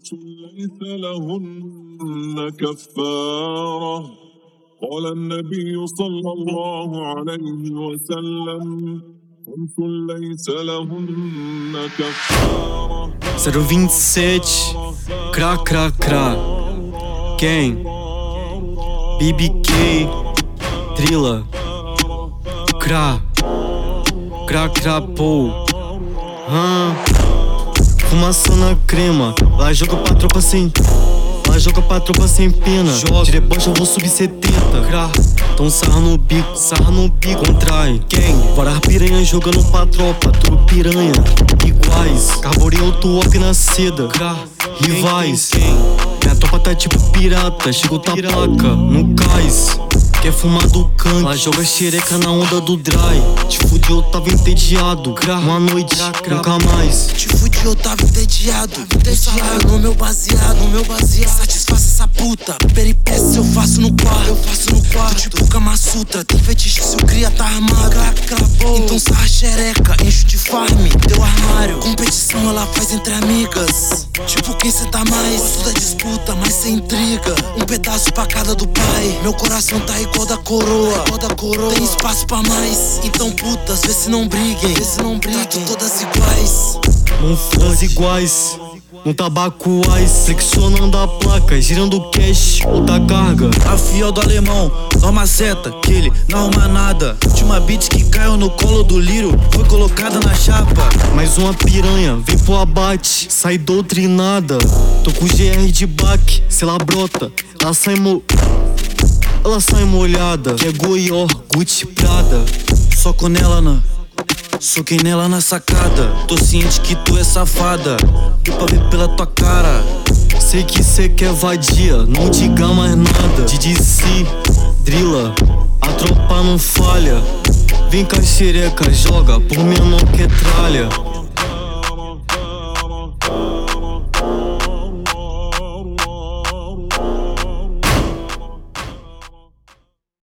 ليس لهن كفارة قال النبي صلى الله عليه وسلم خمس ليس لهن كفارة 027 Cra cra cra Quem? BBK Drilla Cra Cra cra pô Fumaça na crema. Lá joga pra tropa sem. Lá joga pra tropa sem pena. De deboche eu vou subir 70. Então sarra no bico, contrai. Quem? Varar piranha jogando pra tropa. Tudo piranha, iguais. Carborei auto-walk na seda. Rivais. Minha tropa tá tipo pirata. Chegou tá placa, no cais. Quer fumar do canto. Lá joga xereca na onda do dry. Te fudi, eu tava entediado. Uma noite, nunca mais. Te fudi, eu tava entediado. No meu baseado, satisfaça essa puta. Peripécia eu faço no quarto, tipo Kama Sutra. Tem fetiche se o cria tá armado. Então sarra xereca, encho de farm teu armário. Competição ela faz entre amigas. Tipo quem cê tá mais. Tudo é disputa, mas sem intriga. Um pedaço pra cada do pai. Meu coração tá igual da coroa. Tem espaço pra mais. Então putas, vê se não briguem. Trato todas iguais. Não todas iguais. Um tabaco ice, flexionando a placa, girando o cash, outra carga. A fiel do alemão, dá uma seta, que ele não arruma nada. De uma beat que caiu no colo do Lírio, foi colocada na chapa. Mais uma piranha, vem pro abate, sai doutrinada. Tô com GR de baque, se ela brota, ela sai molhada. Que é Goió, Gucci, Prada. Soco nela soquei nela na sacada. Tô ciente que tu é safada, deu pra ver pela tua cara. Sei que cê quer vadia, não diga mais nada. DDC, Drilla, a tropa não falha. Vem com a xereca, joga por menor que tralha.